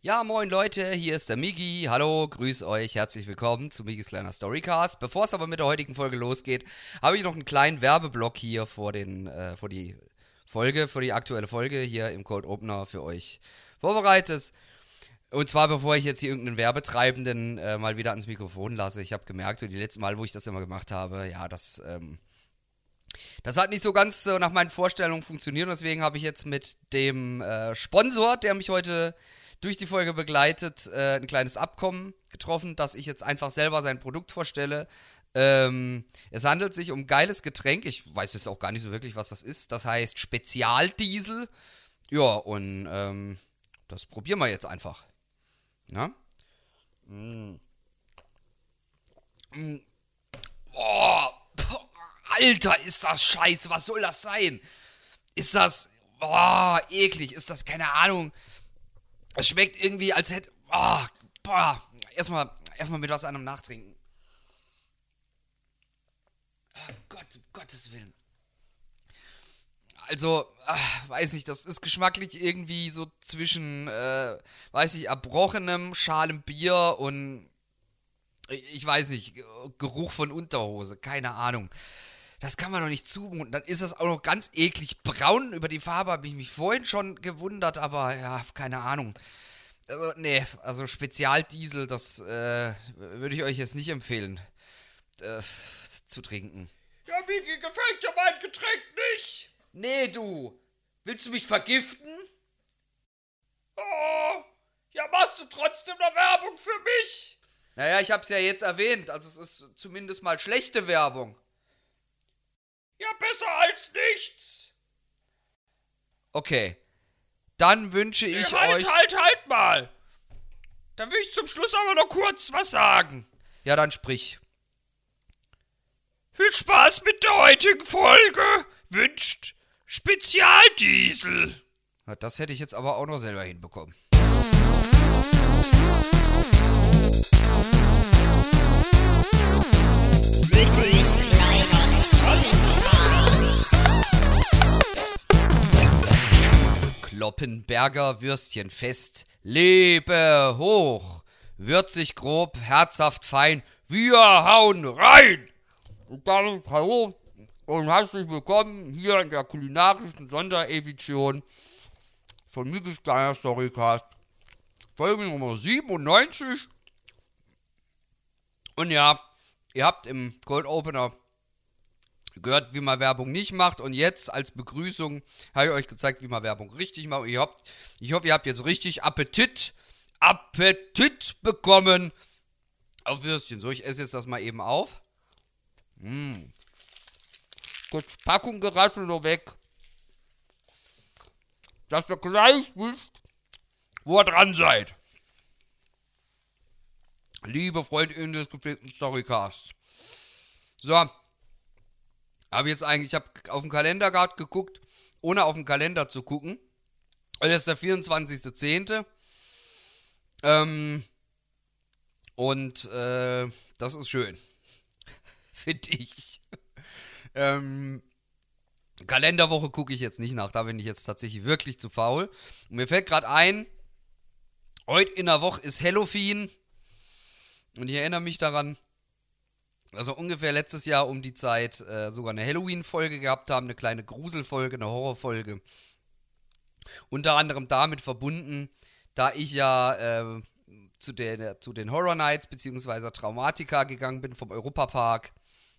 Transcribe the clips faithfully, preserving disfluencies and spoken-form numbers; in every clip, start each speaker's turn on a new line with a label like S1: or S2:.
S1: Ja, moin Leute, hier ist der Migi. Hallo, grüß euch, herzlich willkommen zu Migis kleiner Storycast. Bevor es aber mit der heutigen Folge losgeht, habe ich noch einen kleinen Werbeblock hier vor den, äh, vor die Folge, vor die aktuelle Folge hier im Cold Opener für euch vorbereitet. Und zwar, bevor ich jetzt hier irgendeinen Werbetreibenden äh, mal wieder ans Mikrofon lasse. Ich habe gemerkt, so die letzten Mal, wo ich das immer gemacht habe, ja, das, ähm, das hat nicht so ganz äh, nach meinen Vorstellungen funktioniert. Und deswegen habe ich jetzt mit dem äh, Sponsor, der mich heute durch die Folge begleitet, äh, ein kleines Abkommen getroffen, dass ich jetzt einfach selber sein Produkt vorstelle. Ähm, es handelt sich um ein geiles Getränk. Ich weiß jetzt auch gar nicht so wirklich, was das ist. Das heißt Spezialdiesel. Ja, und ähm, das probieren wir jetzt einfach. Na? Mm. Mm. Oh, Alter, ist das scheiße. Was soll das sein? Ist das, oh, eklig. Ist das, keine Ahnung. Es schmeckt irgendwie, als hätte, oh, boah. Erstmal, erstmal mit was anderem nachtrinken. Oh Gott, um Gottes Willen. Also, ach, weiß nicht, das ist geschmacklich irgendwie so zwischen, äh, weiß ich, erbrochenem, schalem Bier und, ich weiß nicht, Geruch von Unterhose, keine Ahnung. Das kann man doch nicht zumuten. Dann ist das auch noch ganz eklig braun. Über die Farbe habe ich mich vorhin schon gewundert, aber ja, keine Ahnung. Also, nee, also Spezialdiesel, das äh, würde ich euch jetzt nicht empfehlen, äh, zu trinken.
S2: Ja, Miki, gefällt dir mein Getränk nicht?
S1: Nee, du. Willst du mich vergiften?
S2: Oh, ja, machst du trotzdem noch Werbung für mich?
S1: Naja, ich hab's ja jetzt erwähnt. Also es ist zumindest mal schlechte Werbung.
S2: Ja, besser als nichts.
S1: Okay. Dann wünsche ich
S2: halt,
S1: euch...
S2: Halt, halt, halt mal. Dann will ich zum Schluss aber noch kurz was sagen.
S1: Ja, dann sprich.
S2: Viel Spaß mit der heutigen Folge. Wünscht Spezialdiesel.
S1: Na, das hätte ich jetzt aber auch noch selber hinbekommen. Kloppenberger Würstchenfest. Lebe hoch. Würzig, grob, herzhaft, fein. Wir hauen rein. Und dann hallo und herzlich willkommen hier in der kulinarischen Sonderedition von Migis kleiner Storycast. Folge Nummer siebenundneunzig. Und ja, ihr habt im Cold Opener gehört, wie man Werbung nicht macht. Und jetzt als Begrüßung habe ich euch gezeigt, wie man Werbung richtig macht. Ihr habt, ich hoffe, ihr habt jetzt richtig Appetit, Appetit bekommen auf Würstchen. So, ich esse jetzt das mal eben auf. Mmh. Kurz Packung geraschelt nur weg. Dass ihr gleich wisst, wo ihr dran seid. Liebe FreundInnen des gepflegten Storycasts. So. Habe jetzt eigentlich, ich habe auf den Kalender gerade geguckt, ohne auf den Kalender zu gucken. Und das ist der vierundzwanzigster zehnte Ähm, und äh, das ist schön. Finde ich. ähm, Kalenderwoche gucke ich jetzt nicht nach, da bin ich jetzt tatsächlich wirklich zu faul. Und mir fällt gerade ein, heute in der Woche ist Halloween. Und ich erinnere mich daran, also ungefähr letztes Jahr um die Zeit äh, sogar eine Halloween-Folge gehabt haben, eine kleine Gruselfolge, eine Horrorfolge. Unter anderem damit verbunden, da ich ja äh, zu, der, zu den Horror Nights bzw. Traumatica gegangen bin vom Europapark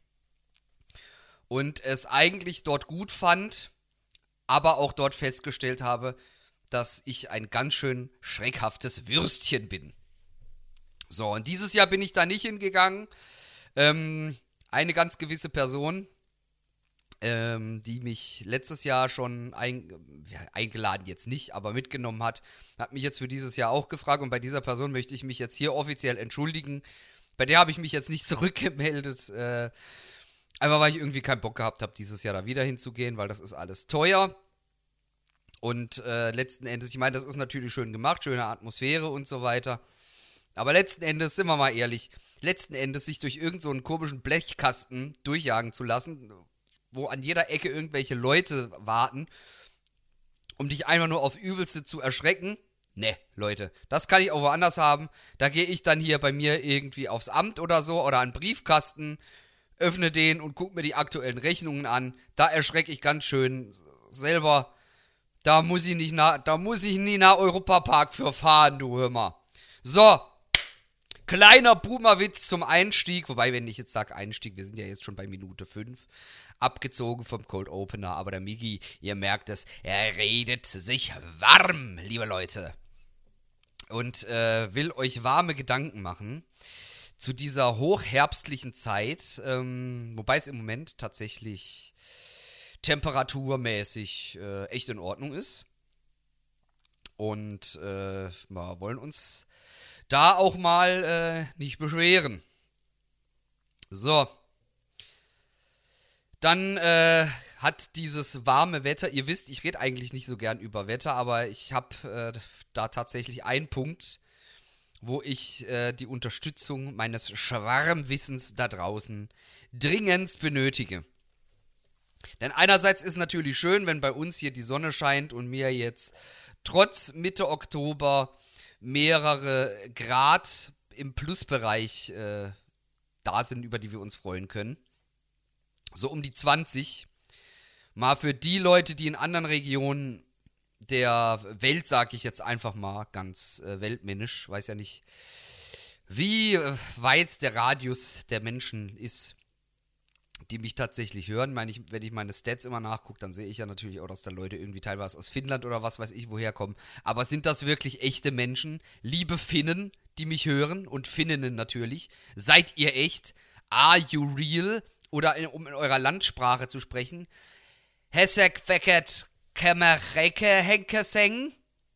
S1: und es eigentlich dort gut fand, aber auch dort festgestellt habe, dass ich ein ganz schön schreckhaftes Würstchen bin. So, und dieses Jahr bin ich da nicht hingegangen. Ähm, eine ganz gewisse Person, ähm, die mich letztes Jahr schon ein, ja, eingeladen jetzt nicht, aber mitgenommen hat, hat mich jetzt für dieses Jahr auch gefragt und bei dieser Person möchte ich mich jetzt hier offiziell entschuldigen. Bei der habe ich mich jetzt nicht zurückgemeldet, äh, einfach weil ich irgendwie keinen Bock gehabt habe, dieses Jahr da wieder hinzugehen, weil das ist alles teuer. Und äh, letzten Endes, ich meine, das ist natürlich schön gemacht, schöne Atmosphäre und so weiter. Aber letzten Endes, sind wir mal ehrlich, letzten Endes sich durch irgendeinen so einen komischen Blechkasten durchjagen zu lassen, wo an jeder Ecke irgendwelche Leute warten, um dich einfach nur auf Übelste zu erschrecken, Ne, Leute, das kann ich auch woanders haben. Da gehe ich dann hier bei mir irgendwie aufs Amt oder so oder an den Briefkasten, öffne den und gucke mir die aktuellen Rechnungen an. Da erschrecke ich ganz schön selber. Da muss ich nicht nach, da muss ich nie nach Europapark für fahren, du hör mal. So, kleiner Boomerwitz zum Einstieg. Wobei, wenn ich jetzt sage Einstieg, wir sind ja jetzt schon bei Minute fünf. Abgezogen vom Cold Opener. Aber der Migi, ihr merkt es, er redet sich warm, liebe Leute. Und äh, will euch warme Gedanken machen zu dieser hochherbstlichen Zeit, ähm, wobei es im Moment tatsächlich temperaturmäßig äh, echt in Ordnung ist. Und äh, wir wollen uns da auch mal äh, nicht beschweren. So. Dann äh, hat dieses warme Wetter, ihr wisst, ich rede eigentlich nicht so gern über Wetter, aber ich habe äh, da tatsächlich einen Punkt, wo ich äh, die Unterstützung meines Schwarmwissens da draußen dringendst benötige. Denn einerseits ist natürlich schön, wenn bei uns hier die Sonne scheint und mir jetzt trotz Mitte Oktober mehrere Grad im Plusbereich äh, da sind, über die wir uns freuen können. So um die zwanzig. Mal für die Leute, die in anderen Regionen der Welt, sag ich jetzt einfach mal, ganz äh, weltmännisch, weiß ja nicht, wie äh, weit der Radius der Menschen ist, die mich tatsächlich hören. Meine ich, wenn ich meine Stats immer nachgucke, dann sehe ich ja natürlich auch, dass da Leute irgendwie teilweise aus Finnland oder was weiß ich woher kommen. Aber sind das wirklich echte Menschen? Liebe Finnen, die mich hören und Finninnen natürlich, seid ihr echt? Are you real? Oder in, um in eurer Landsprache zu sprechen, Hesek Feket Kämmerrecke Henkeseng?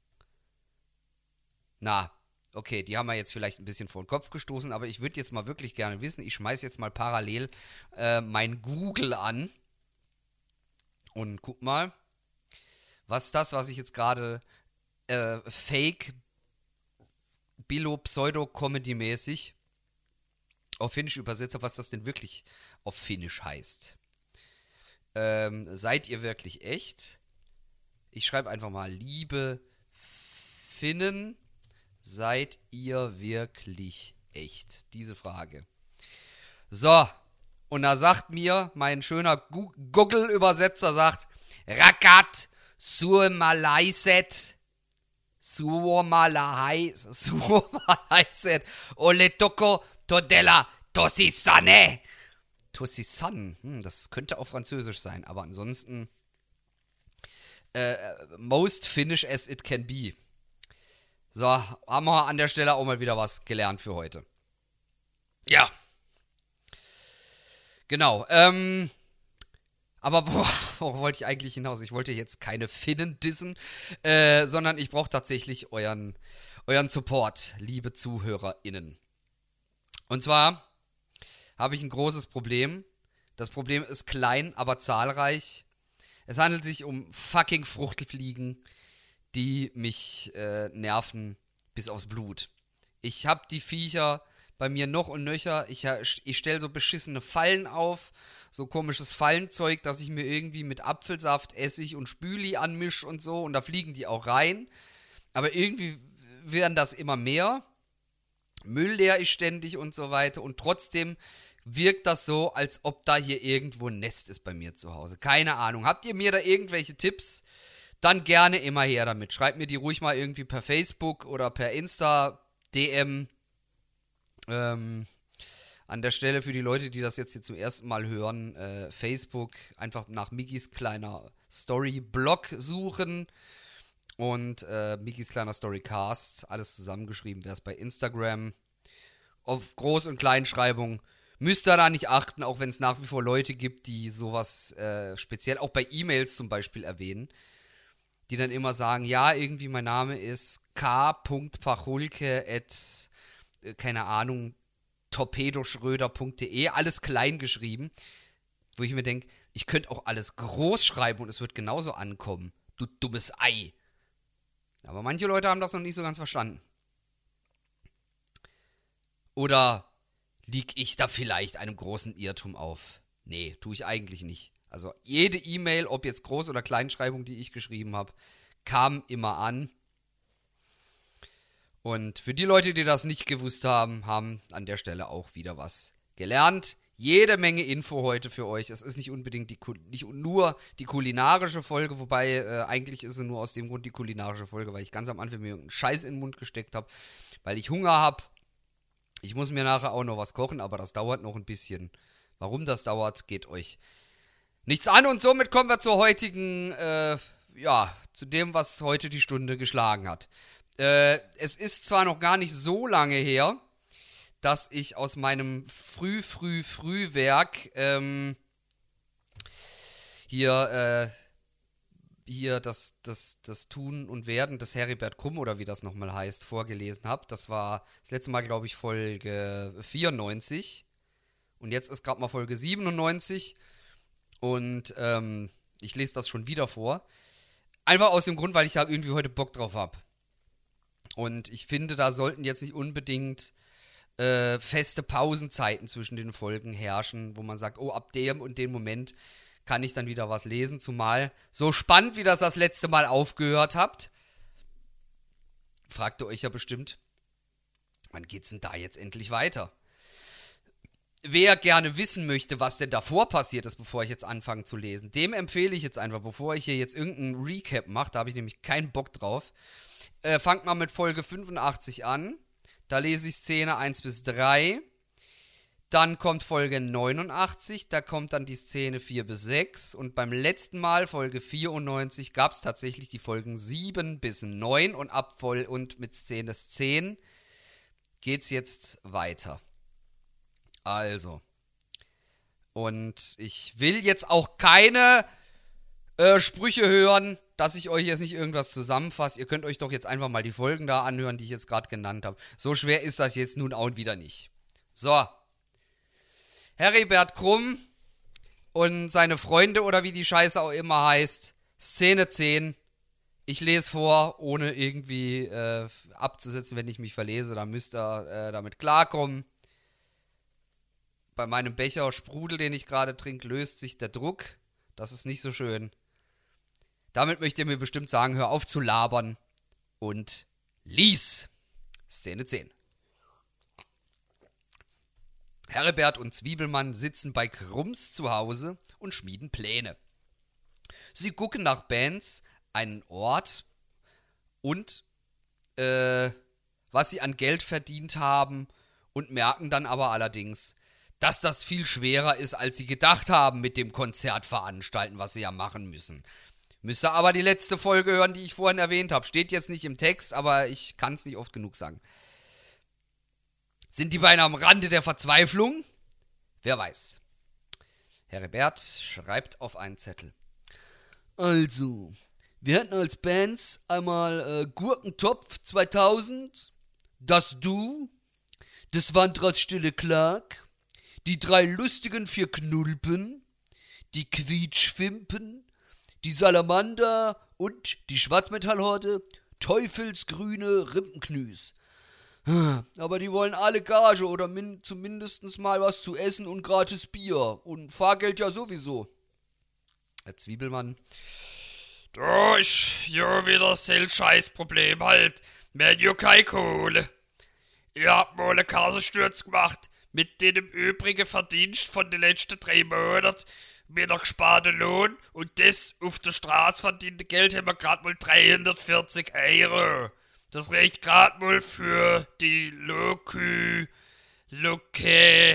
S1: Na, okay, die haben wir jetzt vielleicht ein bisschen vor den Kopf gestoßen, aber ich würde jetzt mal wirklich gerne wissen, ich schmeiß jetzt mal parallel äh, mein Google an und guck mal, was das, was ich jetzt gerade äh, Fake Billo Pseudo Comedy mäßig auf Finnisch übersetze, was das denn wirklich auf Finnisch heißt. Ähm, seid ihr wirklich echt? Ich schreibe einfach mal, liebe Finnen, seid ihr wirklich echt? Diese Frage. So, und da sagt mir mein schöner Gu- Google-Übersetzer, sagt, Rakat suomalaiset, suomalaiset, suomalaiset, oletoko todella tosissane. Tosissan, hm, das könnte auch französisch sein, aber ansonsten äh, most Finnish as it can be. So, haben wir an der Stelle auch mal wieder was gelernt für heute. Ja. Genau, ähm, aber worauf wollte ich eigentlich hinaus? Ich wollte jetzt keine Finnen dissen, äh, sondern ich brauche tatsächlich euren, euren Support, liebe ZuhörerInnen. Und zwar habe ich ein großes Problem. Das Problem ist klein, aber zahlreich. Es handelt sich um fucking Fruchtelfliegen, die mich äh, nerven bis aufs Blut. Ich habe die Viecher bei mir noch und nöcher. Ich, ich stelle so beschissene Fallen auf, so komisches Fallenzeug, dass ich mir irgendwie mit Apfelsaft, Essig und Spüli anmische und so. Und da fliegen die auch rein. Aber irgendwie werden das immer mehr. Müll leer ich ständig und so weiter. Und trotzdem wirkt das so, als ob da hier irgendwo ein Nest ist bei mir zu Hause. Keine Ahnung. Habt ihr mir da irgendwelche Tipps? Dann gerne immer her damit. Schreibt mir die ruhig mal irgendwie per Facebook oder per Insta D M. Ähm, an der Stelle für die Leute, die das jetzt hier zum ersten Mal hören, äh, Facebook einfach nach Migis kleiner Story-Blog suchen und äh, Migis kleiner Storycast, alles zusammengeschrieben, wäre es bei Instagram. Auf Groß- und Kleinschreibung müsst ihr da nicht achten, auch wenn es nach wie vor Leute gibt, die sowas äh, speziell auch bei E-Mails zum Beispiel erwähnen, die dann immer sagen, ja, irgendwie mein Name ist k punkt pachulke at, äh, keine Ahnung, torpedoschröder punkt de, alles klein geschrieben, wo ich mir denke, ich könnte auch alles groß schreiben und es wird genauso ankommen, du dummes Ei. Aber manche Leute haben das noch nicht so ganz verstanden. Oder lieg ich da vielleicht einem großen Irrtum auf? Nee, tue ich eigentlich nicht. Also jede E-Mail, ob jetzt Groß- oder Kleinschreibung, die ich geschrieben habe, kam immer an. Und für die Leute, die das nicht gewusst haben, haben an der Stelle auch wieder was gelernt. Jede Menge Info heute für euch. Es ist nicht unbedingt die, nicht nur die kulinarische Folge, wobei äh, eigentlich ist es nur aus dem Grund die kulinarische Folge, weil ich ganz am Anfang mir irgendeinen Scheiß in den Mund gesteckt habe, weil ich Hunger habe. Ich muss mir nachher auch noch was kochen, aber das dauert noch ein bisschen. Warum das dauert, geht euch nichts an. Und somit kommen wir zur heutigen, äh, ja, zu dem, was heute die Stunde geschlagen hat. Äh, es ist zwar noch gar nicht so lange her, dass ich aus meinem früh, früh, Frühwerk ähm, hier, äh, hier das, das, das Tun und Werden des Heribert Krumm oder wie das nochmal heißt, vorgelesen habe. Das war das letzte Mal, glaube ich, Folge vierundneunzig. Und jetzt ist gerade mal Folge siebenundneunzig. Und ähm, ich lese das schon wieder vor. Einfach aus dem Grund, weil ich da irgendwie heute Bock drauf habe. Und ich finde, da sollten jetzt nicht unbedingt Äh, feste Pausenzeiten zwischen den Folgen herrschen, wo man sagt, oh, ab dem und dem Moment kann ich dann wieder was lesen, zumal so spannend, wie das das letzte Mal aufgehört habt, fragt ihr euch ja bestimmt, wann geht's denn da jetzt endlich weiter? Wer gerne wissen möchte, was denn davor passiert ist, bevor ich jetzt anfange zu lesen, dem empfehle ich jetzt einfach, bevor ich hier jetzt irgendeinen Recap mache, da habe ich nämlich keinen Bock drauf, äh, fangt mal mit Folge fünfundachtzig an. Da lese ich Szene eins bis drei. Dann kommt Folge neunundachtzig. Da kommt dann die Szene vier bis sechs. Und beim letzten Mal, Folge vierundneunzig, gab es tatsächlich die Folgen sieben bis neun. Und ab voll und mit Szene zehn geht's jetzt weiter. Also. Und ich will jetzt auch keine äh, Sprüche hören, dass ich euch jetzt nicht irgendwas zusammenfasse. Ihr könnt euch doch jetzt einfach mal die Folgen da anhören, die ich jetzt gerade genannt habe. So schwer ist das jetzt nun auch wieder nicht. So. Heribert Krumm und seine Freunde oder wie die Scheiße auch immer heißt. Szene zehn. Ich lese vor, ohne irgendwie äh, abzusetzen, wenn ich mich verlese. Dann müsst ihr äh, damit klarkommen. Bei meinem Becher Sprudel, den ich gerade trinke, löst sich der Druck. Das ist nicht so schön. Damit möchte ihr mir bestimmt sagen, hör auf zu labern und lies. Szene zehn. Heribert und Zwiebelmann sitzen bei Krumms zu Hause und schmieden Pläne. Sie gucken nach Bands, einen Ort und äh, was sie an Geld verdient haben und merken dann aber allerdings, dass das viel schwerer ist, als sie gedacht haben mit dem Konzert veranstalten, was sie ja machen müssen. Müsst ihr aber die letzte Folge hören, die ich vorhin erwähnt habe. Steht jetzt nicht im Text, aber ich kann es nicht oft genug sagen. Sind die beiden am Rande der Verzweiflung? Wer weiß. Heribert schreibt auf einen Zettel. Also, wir hätten als Bands einmal äh, Gurkentopf zweitausend, Das Du, des Wanderers Stille Clark, die drei lustigen vier Knulpen, die Quietschfimpen, die Salamander und die Schwarzmetallhorde, teufelsgrüne Rimpenknüs. Aber die wollen alle Gage oder min- zumindest mal was zu essen und gratis Bier. Und Fahrgeld ja sowieso. Herr Zwiebelmann.
S2: Du, ich jo wieder sel Scheißproblem halt. Wenn jo keine Kohle. Ihr habt mal eine Kassensturz gemacht. Mit dem übrigen Verdienst von den letzten drei Monaten. Mit einer gesparten Lohn. Und das auf der Straße verdiente Geld haben wir gerade mal dreihundertvierzig Euro. Das reicht gerade mal für die Lokü, Loke,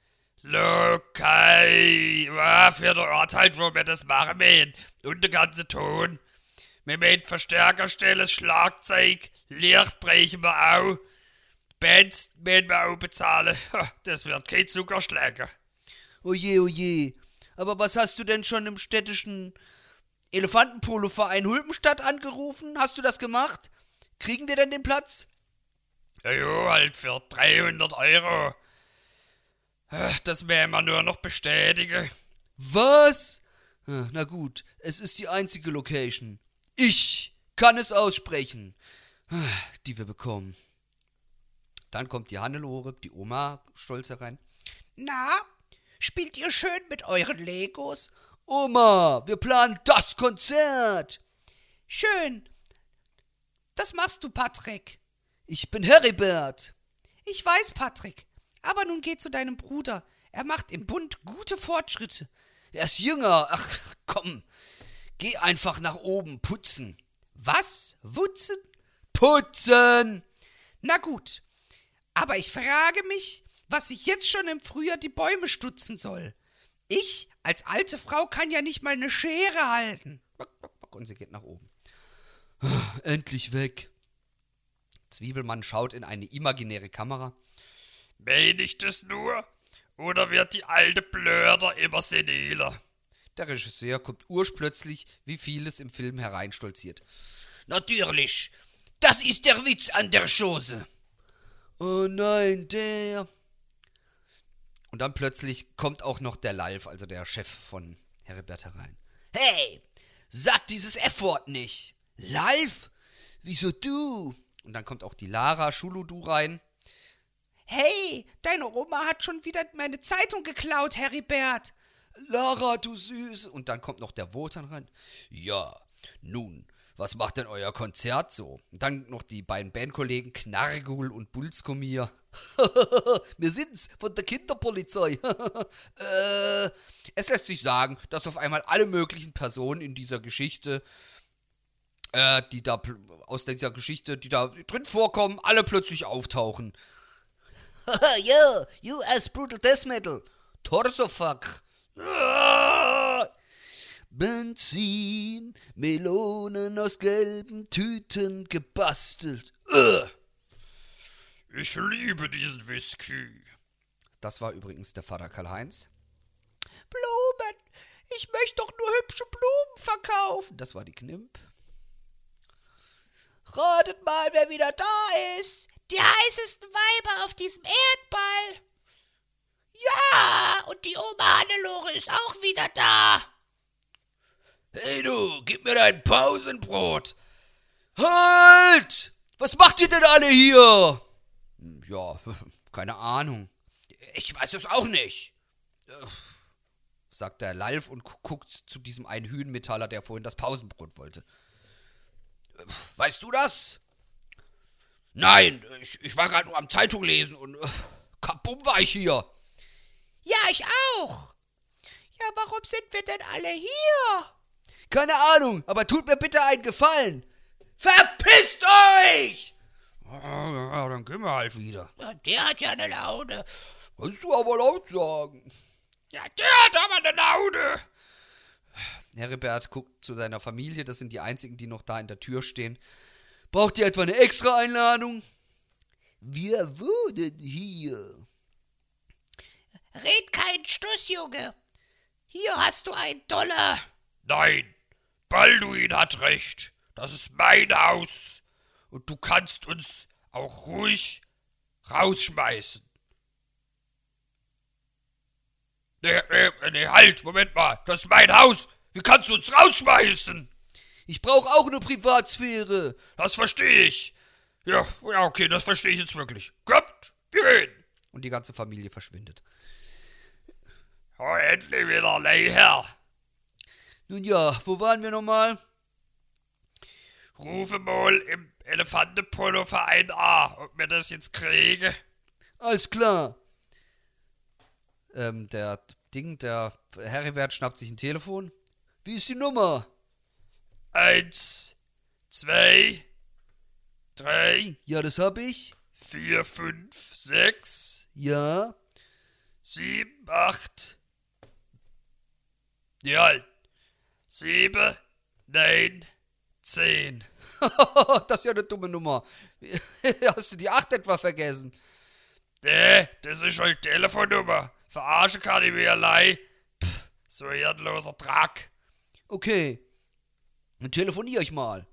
S2: Lokai, ja, für den Ort halt, wo wir das machen wollen. Und den ganzen Ton. Wir müssen Verstärker stellen, Schlagzeug, Licht brechen wir auch. Bands müssen wir auch bezahlen. Das wird kein Zuckerschläger.
S3: Oje, oje. Aber was hast du denn schon im städtischen Elefantenpolo-Verein Hulpenstadt angerufen? Hast du das gemacht? Kriegen wir denn den Platz?
S2: Ja, jo, halt für dreihundert Euro. Das werden wir nur noch bestätigen.
S3: Was? Na gut, es ist die einzige Location. Ich kann es aussprechen, die wir bekommen.
S1: Dann kommt die Hannelore, die Oma, stolz herein.
S3: Na, spielt ihr schön mit euren Legos? Oma, wir planen das Konzert. Schön. Das machst du, Patrick. Ich bin Heribert.
S4: Ich weiß, Patrick. Aber nun geh zu deinem Bruder. Er macht im Bund gute Fortschritte.
S3: Er ist jünger. Ach, komm. Geh einfach nach oben putzen.
S4: Was? Wutzen?
S3: Putzen!
S4: Na gut. Aber ich frage mich, was sich jetzt schon im Frühjahr die Bäume stutzen soll. Ich, als alte Frau, kann ja nicht mal eine Schere halten.
S1: Und sie geht nach oben.
S3: Endlich weg.
S1: Zwiebelmann schaut in eine imaginäre Kamera.
S2: Mein ich das nur? Oder wird die alte Blöder immer seniler?
S1: Der Regisseur kommt urplötzlich, wie vieles im Film hereinstolziert.
S3: Natürlich. Das ist der Witz an der Chose. Oh nein, der...
S1: Und dann plötzlich kommt auch noch der Lalf, also der Chef von Heribert, herein.
S3: Hey, sag dieses F-Wort nicht. Lalf? Wieso du?
S1: Und dann kommt auch die Lara Schuludu rein.
S4: Hey, deine Oma hat schon wieder meine Zeitung geklaut, Heribert.
S3: Lara, du Süß.
S1: Und dann kommt noch der Wotan rein. Ja, nun, was macht denn euer Konzert so? Und dann noch die beiden Bandkollegen Knargul und Bulskomir.
S3: Wir sind's, von der Kinderpolizei.
S1: äh, es lässt sich sagen, dass auf einmal alle möglichen Personen in dieser Geschichte, äh, die da, aus dieser Geschichte, die da drin vorkommen, alle plötzlich auftauchen.
S3: Yo, you as Brutal Death Metal. Torsofuck.
S2: Ah!
S3: Benzin, Melonen aus gelben Tüten gebastelt. Ugh.
S2: Ich liebe diesen Whisky.
S1: Das war übrigens der Vater Karl-Heinz.
S4: Blumen. Ich möchte doch nur hübsche Blumen verkaufen.
S1: Das war die Knimp.
S4: Ratet mal, wer wieder da ist. Die heißesten Weiber auf diesem Erdball. Ja, und die Oma Hannelore ist auch wieder da.
S3: Hey du, gib mir dein Pausenbrot. Halt! Was macht ihr denn alle hier?
S1: Ja, keine Ahnung,
S3: Ich weiß es auch nicht,
S1: sagt der Lalf und guckt zu diesem einen Hühnmetaller, der vorhin das Pausenbrot wollte.
S3: Weißt du das? Nein, ich, ich war gerade nur am Zeitung lesen und äh, kabum war ich hier.
S4: Ja, ich auch. Ja, warum sind wir denn alle hier?
S3: Keine Ahnung, aber tut mir bitte einen Gefallen. Verpisst euch!
S1: Ja, dann gehen wir halt wieder.
S4: Ja, der hat ja eine Laune.
S3: Kannst du aber laut sagen.
S2: Ja, der hat aber eine Laune.
S1: Heribert guckt zu seiner Familie, das sind die einzigen, die noch da in der Tür stehen.
S3: Braucht ihr etwa eine extra Einladung? Wir wohnen hier.
S4: Red keinen Stuss, Junge. Hier hast du einen Dollar.
S2: Nein, Balduin hat recht. Das ist mein Haus. Und du kannst uns auch ruhig rausschmeißen. Nee, nee, nee, halt, Moment mal. Das ist mein Haus. Wie kannst du uns rausschmeißen?
S3: Ich brauche auch eine Privatsphäre.
S2: Das verstehe ich. Ja, ja, okay, das verstehe ich jetzt wirklich. Kommt, wir gehen.
S1: Und die ganze Familie verschwindet.
S2: Oh, endlich wieder leer.
S3: Nun ja, wo waren wir nochmal?
S2: Rufe mal im Elefantenpolo-Verein A, ob wir das jetzt kriege.
S3: Alles klar.
S1: Ähm, der Ding, der Heribert schnappt sich ein Telefon.
S3: Wie ist die Nummer?
S2: Eins, zwei, drei,
S3: Ja, das hab ich.
S2: vier, fünf, sechs,
S3: Ja.
S2: sieben, acht. Ja, halt. Sieben, neun, zehn.
S1: Das ist ja eine dumme Nummer. Hast du die acht etwa vergessen?
S2: Nee, das ist halt Telefonnummer. Verarschen kann ich mich allein. Pff, so ein hirnloser Drack.
S3: Okay. Dann telefoniere ich mal.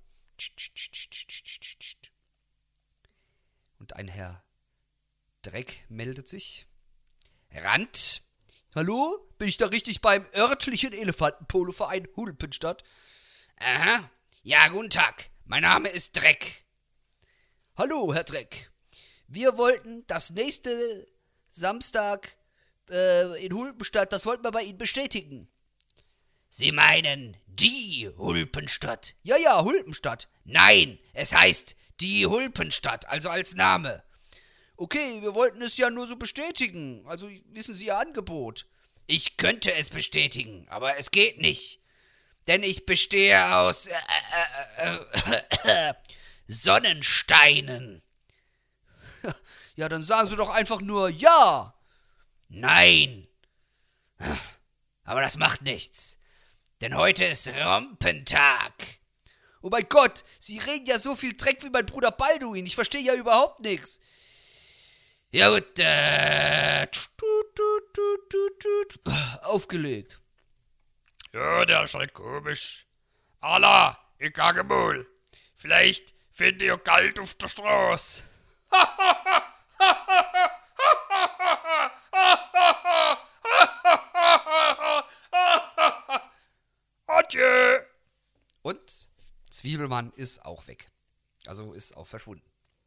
S1: Und ein Herr Dreck meldet sich. Rand.
S3: Hallo? Bin ich da richtig beim örtlichen Elefantenpolo-Verein Hulpenstadt?
S1: Aha. Ja, guten Tag. Mein Name ist Dreck.
S3: Hallo, Herr Dreck. Wir wollten das nächste Samstag äh, in Hulpenstadt, das wollten wir bei Ihnen bestätigen.
S1: Sie meinen die Hulpenstadt?
S3: Ja, ja, Hulpenstadt.
S1: Nein, es heißt
S3: Die Hulpenstadt, also als Name. Okay, wir wollten es ja nur so bestätigen. Also wissen Sie Ihr Angebot. Ich könnte es bestätigen, aber es geht nicht. Denn ich bestehe aus äh, äh, äh, äh, Sonnensteinen. Ja, dann sagen Sie doch einfach nur ja. Nein. Aber das macht nichts. Denn heute ist Rompentag. Oh mein Gott, Sie reden ja so viel Dreck wie mein Bruder Balduin. Ich verstehe ja überhaupt nichts. Ja gut, äh... aufgelegt.
S2: Ja, der ist halt komisch. Allah, ich kage mal. Vielleicht finde ich kalt auf der Straße. Adieu.
S1: Und Zwiebelmann ist auch weg. Also ist auch verschwunden.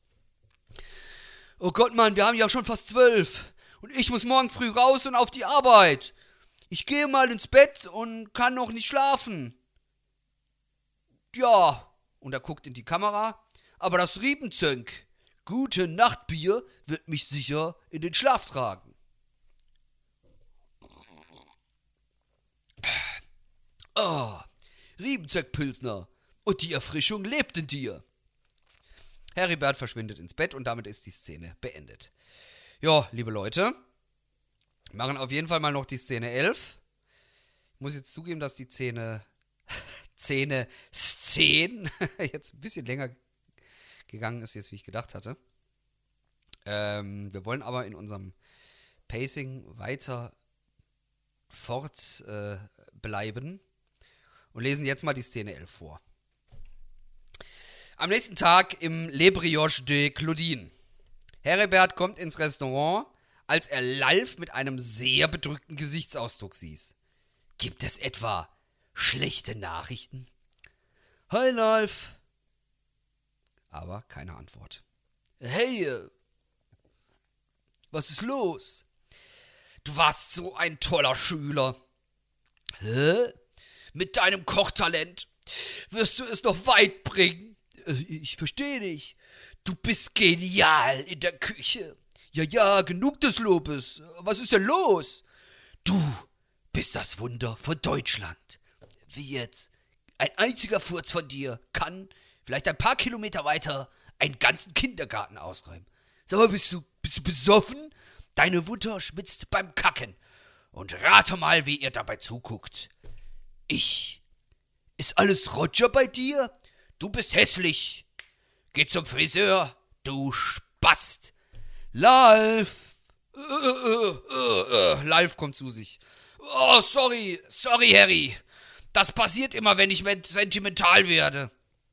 S1: Oh Gott, Mann, wir haben ja schon fast zwölf. Und ich muss morgen früh raus und auf die Arbeit. Ich gehe mal ins Bett und kann noch nicht schlafen. Ja. Und er guckt in die Kamera. Aber das Riebenzönk, gute Nachtbier, wird mich sicher in den Schlaf tragen. Oh, Riebenzöck-Pilsner. Und die Erfrischung lebt in dir. Heribert verschwindet ins Bett und damit ist die Szene beendet. Ja, liebe Leute, wir machen auf jeden Fall mal noch die Szene elf. Ich muss jetzt zugeben, dass die Szene, Szene, Szene jetzt ein bisschen länger gegangen ist, jetzt wie ich gedacht hatte. Ähm, wir wollen aber in unserem Pacing weiter fortbleiben äh, und lesen jetzt mal die Szene elf vor. Am nächsten Tag im Le Brioche de Claudine. Heribert kommt ins Restaurant, als er Lalf mit einem sehr bedrückten Gesichtsausdruck sieht. Gibt es etwa schlechte Nachrichten? Hi, Lalf. Aber keine Antwort. Hey, was ist los? Du warst so ein toller Schüler. Hä? Mit deinem Kochtalent wirst du es noch weit bringen. Ich verstehe nicht. Du bist genial in der Küche. Ja, ja, genug des Lobes. Was ist denn los? Du bist das Wunder von Deutschland. Wie jetzt? Ein einziger Furz von dir kann vielleicht ein paar Kilometer weiter einen ganzen Kindergarten ausräumen. Sag mal, bist du, bist du besoffen? Deine Mutter schwitzt beim Kacken. Und rate mal, wie ihr dabei zuguckt. Ich. Ist alles Roger bei dir? Du bist hässlich. Geh zum Friseur, du Spast. Lalf. Äh, äh, äh, äh. Lalf kommt zu sich. Oh, sorry, sorry, Harry. Das passiert immer, wenn ich sentimental werde.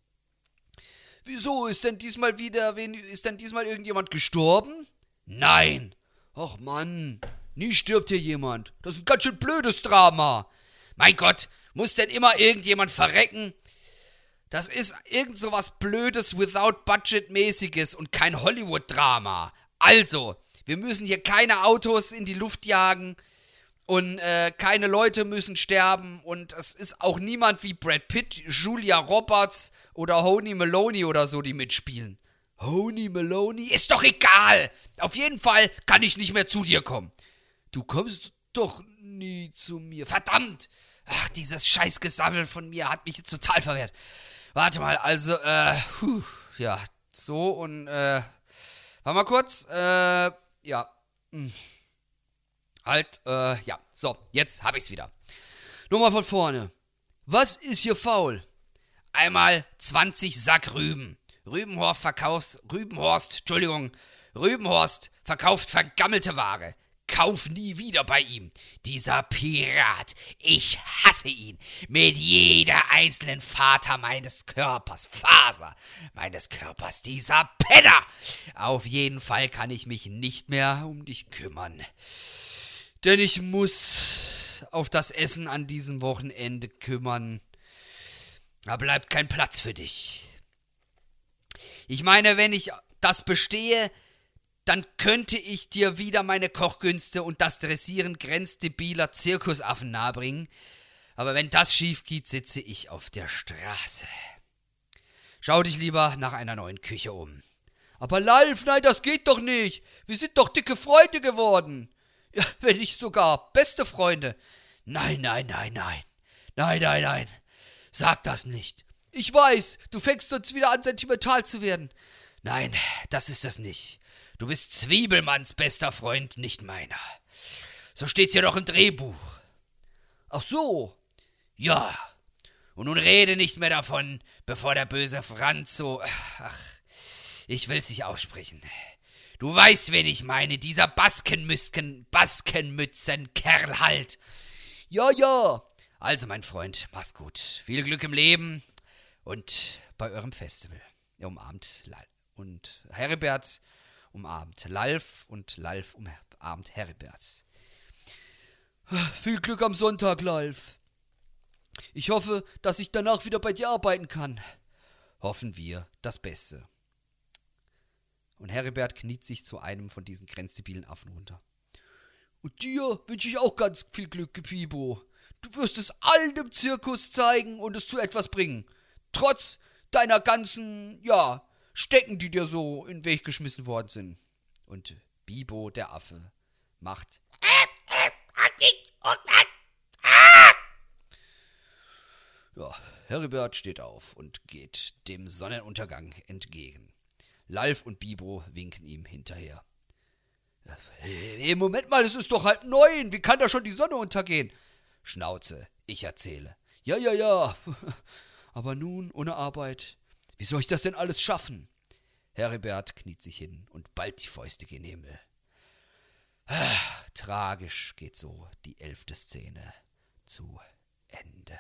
S1: Wieso? Ist denn diesmal wieder, ist denn diesmal irgendjemand gestorben? Nein. Ach Mann, nie stirbt hier jemand. Das ist ein ganz schön blödes Drama. Mein Gott, muss denn immer irgendjemand verrecken? Das ist irgend so was Blödes, Without-Budget-mäßiges und kein Hollywood-Drama. Also, wir müssen hier keine Autos in die Luft jagen und äh, keine Leute müssen sterben und es ist auch niemand wie Brad Pitt, Julia Roberts oder Honey Maloney oder so, die mitspielen. Honey Maloney? Ist doch egal! Auf jeden Fall kann ich nicht mehr zu dir kommen. Du kommst doch nie zu mir. Verdammt! Ach, dieses Scheißgesammel von mir hat mich jetzt total verwirrt. Warte mal, also, äh, puh, ja, so und, äh, warte mal kurz, äh, ja, mh. halt, äh, ja, so, jetzt hab ich's wieder. Nochmal von vorne. Was ist hier faul? Einmal zwanzig Sack Rüben. Rübenhorst verkaufs, Rübenhorst, Entschuldigung, Rübenhorst verkauft vergammelte Ware. Kauf nie wieder bei ihm. Dieser Pirat, ich hasse ihn. Mit jeder einzelnen Faser meines Körpers, Faser meines Körpers, dieser Penner. Auf jeden Fall kann ich mich nicht mehr um dich kümmern. Denn ich muss auf das Essen an diesem Wochenende kümmern. Da bleibt kein Platz für dich. Ich meine, wenn ich das bestehe, dann könnte ich dir wieder meine Kochkünste und das Dressieren grenzdebiler Zirkusaffen nahebringen. Aber wenn das schief geht, sitze ich auf der Straße. Schau dich lieber nach einer neuen Küche um. Aber Lalf, nein, das geht doch nicht. Wir sind doch dicke Freunde geworden. Ja, wenn nicht sogar beste Freunde. Nein, nein, nein, nein. Nein, nein, nein. Sag das nicht. Ich weiß, du fängst uns wieder an, sentimental zu werden. Nein, das ist es nicht. Du bist Zwiebelmanns bester Freund, nicht meiner. So steht's ja doch im Drehbuch. Ach so. Ja. Und nun rede nicht mehr davon, bevor der böse Franz so... Ach, ich will's nicht aussprechen. Du weißt, wen ich meine, dieser Baskenmüsken, Baskenmützenkerl halt. Ja, ja. Also, mein Freund, mach's gut. Viel Glück im Leben und bei eurem Festival. Ihr umarmt Lalf und Heribert umarmt Lalf und Lalf umarmt Heribert. Viel Glück am Sonntag, Lalf. Ich hoffe, dass ich danach wieder bei dir arbeiten kann. Hoffen wir das Beste. Und Heribert kniet sich zu einem von diesen grenzdebilen Affen runter. Und dir wünsche ich auch ganz viel Glück, Bibo. Du wirst es allen im Zirkus zeigen und es zu etwas bringen. Trotz deiner ganzen, ja, Stecken, die dir so in den Weg geschmissen worden sind. Und Bibo, der Affe, macht... Ja, Heribert steht auf und geht dem Sonnenuntergang entgegen. Lalf und Bibo winken ihm hinterher. Hey, Moment mal, es ist doch halb neun. Wie kann da schon die Sonne untergehen? Schnauze, ich erzähle. Ja, ja, ja. Aber nun, ohne Arbeit. Wie soll ich das denn alles schaffen? Heribert kniet sich hin und ballt die Fäuste gen Himmel. Ah, tragisch geht so die elfte Szene zu Ende.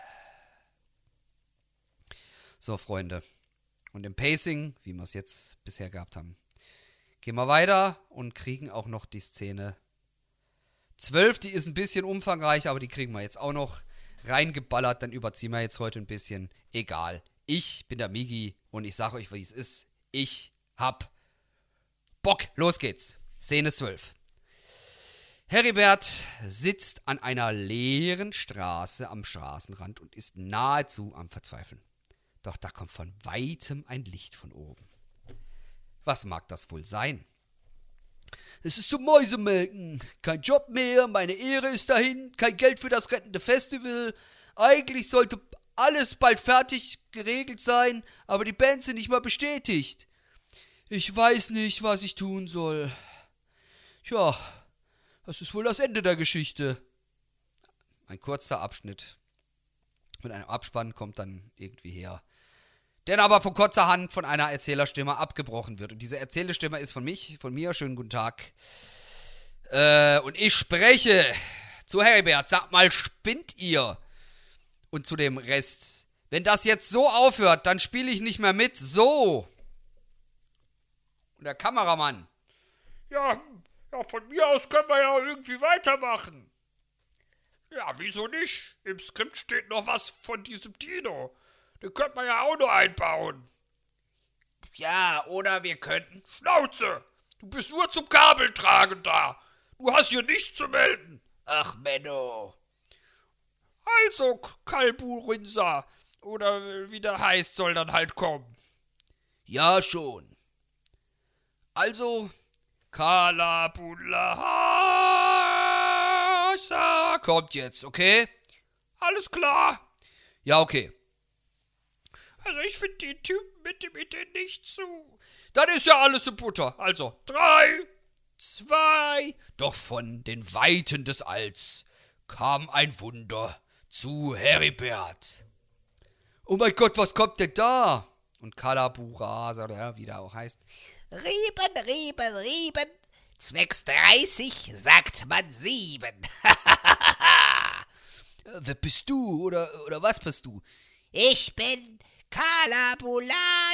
S1: So, Freunde. Und im Pacing, wie wir es jetzt bisher gehabt haben, gehen wir weiter und kriegen auch noch die Szene zwölf. Die ist ein bisschen umfangreich, aber die kriegen wir jetzt auch noch reingeballert. Dann überziehen wir jetzt heute ein bisschen. Egal. Ich bin der Migi und ich sage euch, wie es ist. Ich hab Bock. Los geht's. Szene zwölf. Heribert sitzt an einer leeren Straße am Straßenrand und ist nahezu am Verzweifeln. Doch da kommt von weitem ein Licht von oben. Was mag das wohl sein? Es ist zum Mäusemelken. Kein Job mehr, meine Ehre ist dahin, kein Geld für das rettende Festival. Eigentlich sollte alles bald fertig geregelt sein, aber die Bands sind nicht mal bestätigt. Ich weiß nicht, was ich tun soll. Tja, das ist wohl das Ende der Geschichte. Ein kurzer Abschnitt mit einem Abspann kommt dann irgendwie her, der aber von kurzer Hand von einer Erzählerstimme abgebrochen wird. Und diese Erzählerstimme ist von mich, von mir. Schönen guten Tag. Äh, und ich spreche zu Heribert. Sag mal, spinnt ihr? Und zu dem Rest. Wenn das jetzt so aufhört, dann spiele ich nicht mehr mit. So. Und der Kameramann.
S2: Ja, ja, von mir aus können wir ja irgendwie weitermachen. Ja, wieso nicht? Im Skript steht noch was von diesem Dino. Den könnte man ja auch noch einbauen.
S3: Ja, oder wir könnten...
S2: Schnauze! Du bist nur zum Kabeltragen da. Du hast hier nichts zu melden.
S3: Ach, Menno.
S2: Also, Kalburinsa, oder wie der heißt, soll dann halt kommen.
S1: Ja, schon. Also, Kalabulahasa kommt jetzt, okay?
S2: Alles klar.
S1: Ja, okay.
S2: Also ich finde den Typen mit dem Idee nicht zu. Dann ist ja alles in Butter. Also, drei, zwei.
S1: Doch von den Weiten des Alls kam ein Wunder zu Heribert. Oh mein Gott, was kommt denn da? Und Kalabura, oder wie der auch heißt.
S3: Rieben, Rieben, Rieben. Zwecks dreißig sagt man sieben.
S1: Wer bist du? Oder, oder was bist du?
S3: Ich bin Kalabulasa.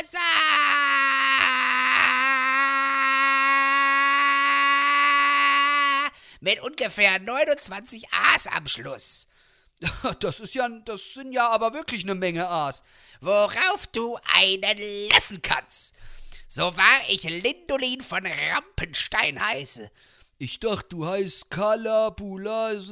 S3: Mit ungefähr neunundzwanzig A's am Schluss.
S1: Das ist ja, das sind ja aber wirklich eine Menge A's.
S3: Worauf du einen lassen kannst. So wahr ich Lindolin von Rampenstein heiße.
S1: Ich dachte, du heißt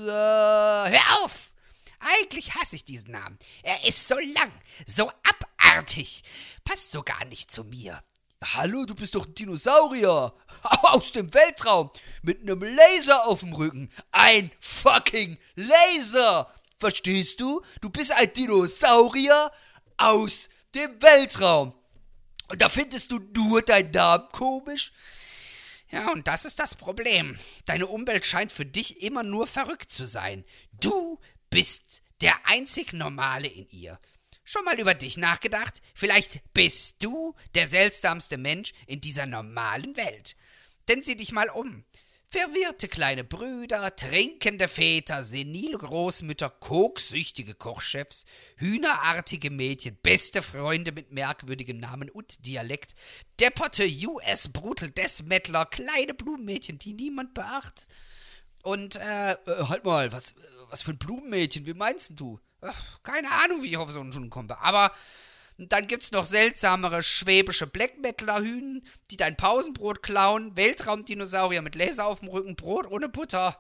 S1: Kalabulasa.
S3: Hör auf! Eigentlich hasse ich diesen Namen. Er ist so lang, so abartig
S4: abartig. Passt so gar nicht zu mir.
S3: Hallo, du bist doch ein Dinosaurier. Aus dem Weltraum. Mit einem Laser auf dem Rücken. Ein fucking Laser. Verstehst du? Du bist ein Dinosaurier aus dem Weltraum. Und da findest du nur deinen Namen komisch?
S4: Ja, und das ist das Problem. Deine Umwelt scheint für dich immer nur verrückt zu sein. Du bist der einzig Normale in ihr. Schon mal über dich nachgedacht? Vielleicht bist du der seltsamste Mensch in dieser normalen Welt. Denn sieh dich mal um. Verwirrte kleine Brüder, trinkende Väter, senile Großmütter, koksüchtige Kochchefs, hühnerartige Mädchen, beste Freunde mit merkwürdigem Namen und Dialekt, depperte U S Brutal Death Metaler, kleine Blumenmädchen, die niemand beachtet. Und, äh,
S3: äh halt mal, was, was für ein Blumenmädchen, wie meinst du?
S4: Ach, keine Ahnung, wie ich auf so einen Schuhen komme, aber dann gibt's noch seltsamere schwäbische Black Metaler Hühn, die dein Pausenbrot klauen, Weltraumdinosaurier mit Laser auf dem Rücken, Brot ohne Butter.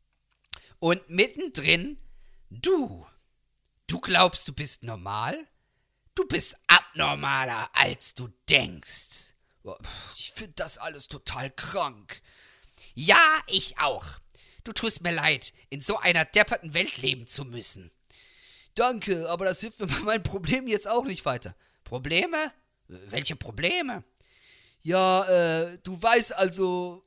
S4: Und mittendrin du. Du glaubst, du bist normal? Du bist abnormaler, als du denkst.
S3: Ich finde das alles total krank.
S4: Ja, ich auch. Du tust mir leid, in so einer depperten Welt leben zu müssen.
S3: Danke, aber das hilft mir bei meinem Problem jetzt auch nicht weiter.
S4: Probleme? Welche Probleme?
S3: Ja, äh, du weißt also...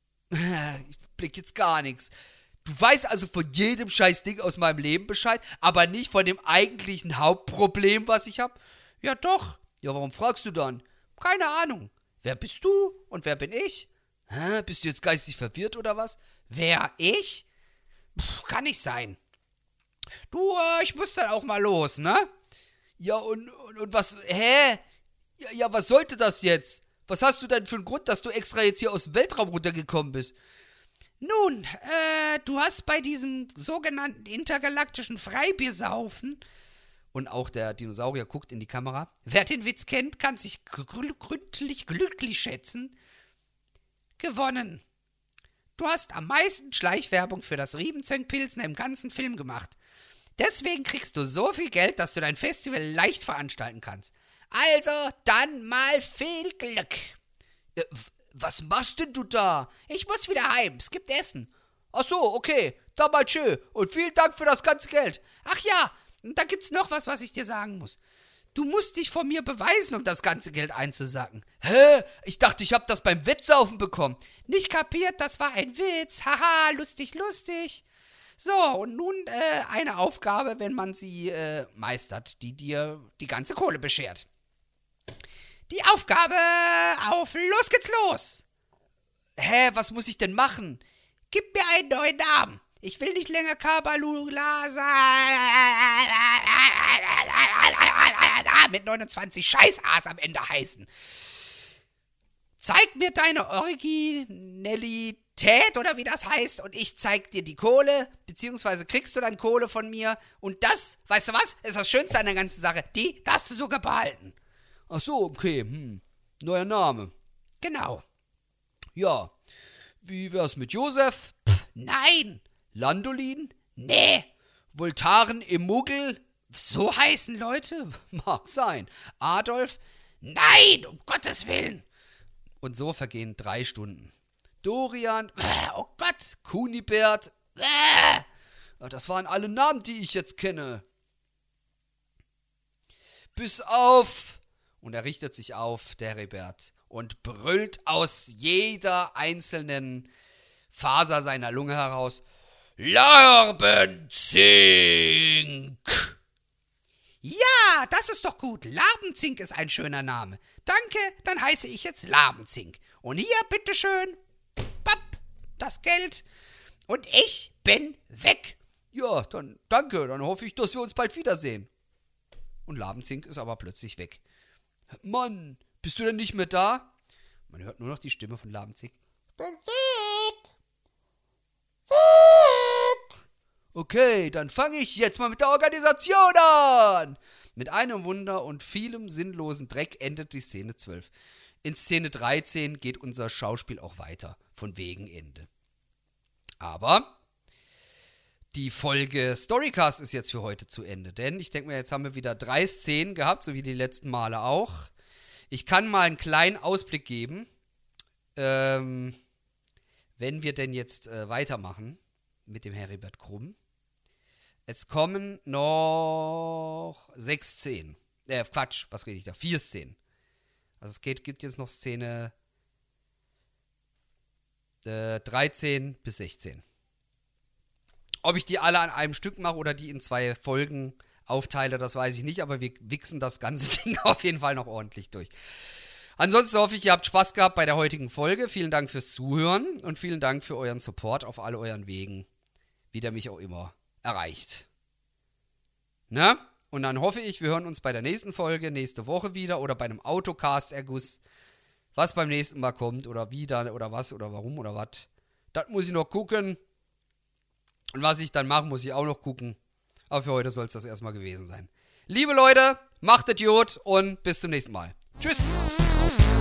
S3: Ich blick jetzt gar nichts. Du weißt also von jedem scheiß Ding aus meinem Leben Bescheid, aber nicht von dem eigentlichen Hauptproblem, was ich hab?
S4: Ja doch.
S3: Ja, warum fragst du dann?
S4: Keine Ahnung. Wer bist du und wer bin ich?
S3: Hä, bist du jetzt geistig verwirrt oder was?
S4: Wer, ich? Puh, kann nicht sein. Du, äh, ich muss dann auch mal los, ne?
S3: Ja, und, und, und was, hä? Ja, ja, was sollte das jetzt? Was hast du denn für einen Grund, dass du extra jetzt hier aus dem Weltraum runtergekommen bist?
S4: Nun, äh, du hast bei diesem sogenannten intergalaktischen Freibiersaufen,
S3: und auch der Dinosaurier guckt in die Kamera,
S4: wer den Witz kennt, kann sich gründlich glücklich schätzen, gewonnen. Du hast am meisten Schleichwerbung für das Riebenzöng-Pilsner im ganzen Film gemacht. Deswegen kriegst du so viel Geld, dass du dein Festival leicht veranstalten kannst. Also, dann mal viel Glück.
S3: Ja, was machst denn du da?
S4: Ich muss wieder heim, es gibt Essen.
S3: Ach so, okay, dann mal tschö und vielen Dank für das ganze Geld.
S4: Ach ja, und da gibt's noch was, was ich dir sagen muss. Du musst dich vor mir beweisen, um das ganze Geld einzusacken.
S3: Hä? Ich dachte, ich hab das beim Wettsaufen bekommen.
S4: Nicht kapiert, das war ein Witz. Haha, lustig, lustig. So, und nun äh, eine Aufgabe, wenn man sie äh, meistert, die dir die ganze Kohle beschert. Die Aufgabe auf Los geht's los.
S3: Hä, was muss ich denn machen?
S4: Gib mir einen neuen Namen. Ich will nicht länger Kabalula mit neunundzwanzig Scheiß-A's am Ende heißen. Zeig mir deine Originalität oder wie das heißt und ich zeig dir die Kohle, beziehungsweise kriegst du dann Kohle von mir und das, weißt du was, ist das Schönste an der ganzen Sache, die darfst du sogar behalten.
S3: Ach so, okay, hm, neuer Name.
S4: Genau.
S3: Ja, wie wär's mit Josef?
S4: Pff, nein.
S3: Landolin?
S4: Nee.
S3: Voltaren im Muggel?
S4: So heißen Leute?
S3: Mag sein. Adolf?
S4: Nein, um Gottes Willen.
S3: Und so vergehen drei Stunden. Dorian?
S4: Oh Gott.
S3: Kunibert?
S4: Äh.
S3: Das waren alle Namen, die ich jetzt kenne. Bis auf... Und er richtet sich auf, der Heribert, und brüllt aus jeder einzelnen Faser seiner Lunge heraus: Larbenzink!
S4: Ja, das ist doch gut. Larbenzink ist ein schöner Name. Danke, dann heiße ich jetzt Larbenzink. Und hier, bitteschön, papp, das Geld. Und ich bin weg.
S3: Ja, dann danke, dann hoffe ich, dass wir uns bald wiedersehen. Und Larbenzink ist aber plötzlich weg. Mann, bist du denn nicht mehr da? Man hört nur noch die Stimme von Larbenzink. Okay, dann fange ich jetzt mal mit der Organisation an. Mit einem Wunder und vielem sinnlosen Dreck endet die Szene zwölf. In Szene dreizehn geht unser Schauspiel auch weiter, von wegen Ende. Aber
S1: die Folge Storycast ist jetzt für heute zu Ende. Denn ich denke mir, jetzt haben wir wieder drei Szenen gehabt, so wie die letzten Male auch. Ich kann mal einen kleinen Ausblick geben, ähm, wenn wir denn jetzt äh, weitermachen mit dem Heribert Krumm. Es kommen noch sechs Szenen. Äh, Quatsch, was rede ich da? Vier Szenen. Also es geht, gibt jetzt noch Szene äh, dreizehn bis sechzehn. Ob ich die alle an einem Stück mache oder die in zwei Folgen aufteile, das weiß ich nicht, aber wir wichsen das ganze Ding auf jeden Fall noch ordentlich durch. Ansonsten hoffe ich, ihr habt Spaß gehabt bei der heutigen Folge. Vielen Dank fürs Zuhören und vielen Dank für euren Support auf all euren Wegen, wie der mich auch immer erreicht. Na? Und dann hoffe ich, wir hören uns bei der nächsten Folge nächste Woche wieder oder bei einem Autocast-Erguss, was beim nächsten Mal kommt oder wie dann oder was oder warum oder was. Das muss ich noch gucken. Und was ich dann mache, muss ich auch noch gucken. Aber für heute soll es das erstmal gewesen sein. Liebe Leute, macht es gut und bis zum nächsten Mal. Tschüss.